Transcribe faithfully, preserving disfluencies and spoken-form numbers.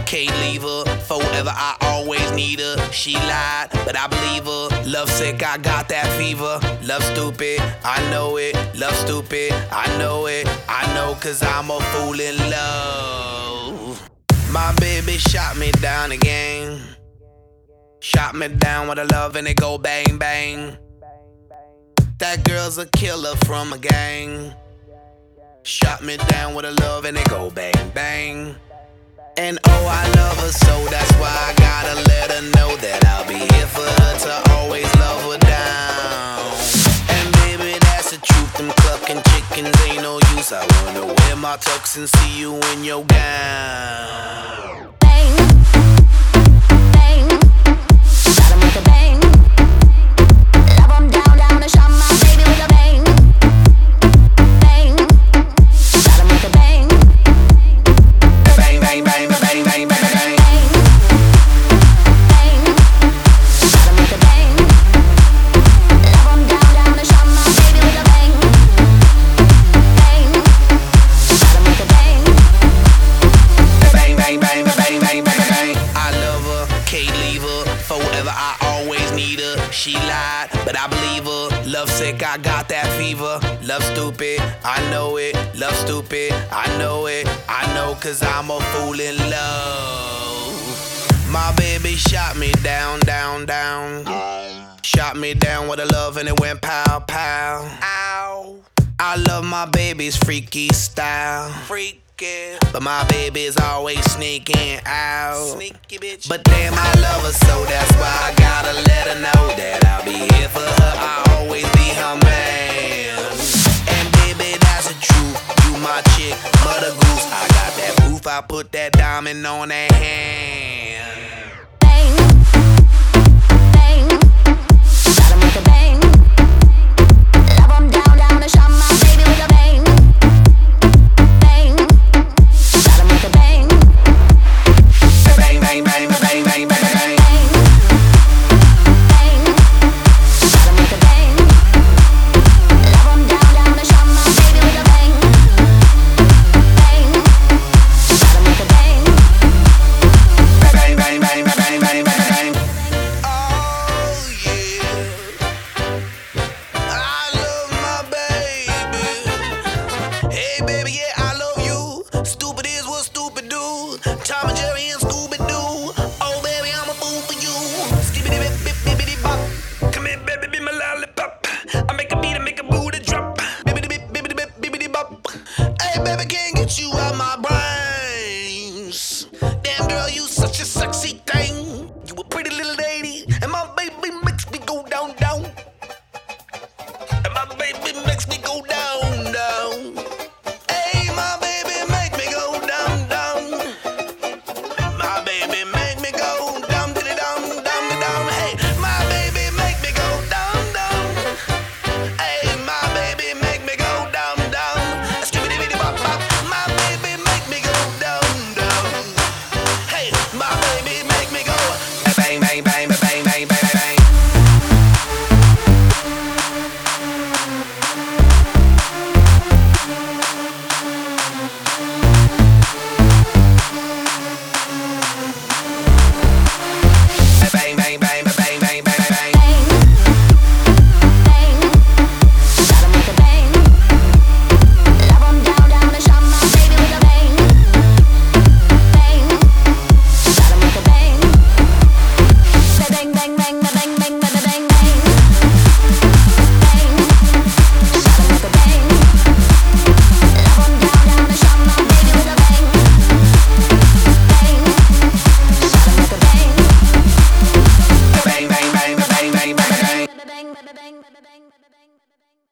can't leave her. Forever, I always need her. She lied, but I believe her. Love sick, I got that fever. Love stupid, I know it. Love stupid, I know it. I know, cause I'm a fool in love. My baby shot me down again. Shot me down with a love and it go bang bang. That girl's a killer from a gang. Shot me down with a love and it go bang bang. And oh, I love her so that's why I gotta let her know that I'll be here for her to always love her down. And baby, that's the truth, them clucking chickens ain't no use. I wanna wear my tux and see you in your gown. Bang, bang, got 'em with a bang. Love 'em down, down and shot my baby with a bang. Bang, got 'em with a bang. Bang, bang, bang, bang, bang, bang, bang, bang. Bang, got 'em with a bang. Love 'em down, down and shot my baby with a bang. Bang, got 'em with a bang. Bang, bang, bang, bang, bang, bang, bang. I love her, can't leave her. Forever, I always need her. She lied, but I believe her. Love sick, I got that fever. Love stupid, I know it. Love stupid, I know it. I know, cause I'm a fool in love. My baby shot me down, down, down. Shot me down with a love and it went pow, pow. Ow. I love my baby's freaky style. Freaky. But my baby's always sneaking out. Sneaky bitch. But damn, I love her so that's why I gotta let her know that I'll be here for her. I'll always be her man. And baby, that's the truth. You my chick, mother goose. I got that proof. I put that diamond on that hand. Bang, bang, got 'em with a bang. Love 'em down, down and shot my baby with a bang. Bang, got 'em with a bang. Bang, bang, bang, bang, bang, bang, bang. Bang, got 'em with a bang. Love 'em down, down and shot my baby with a bang. Bang, got 'em with a bang. Bang, bang, bang, bang, bang, bang, bang. Oh yeah, I love my baby. Hey baby, yeah, I love you. Stupid is what stupid do. Tom and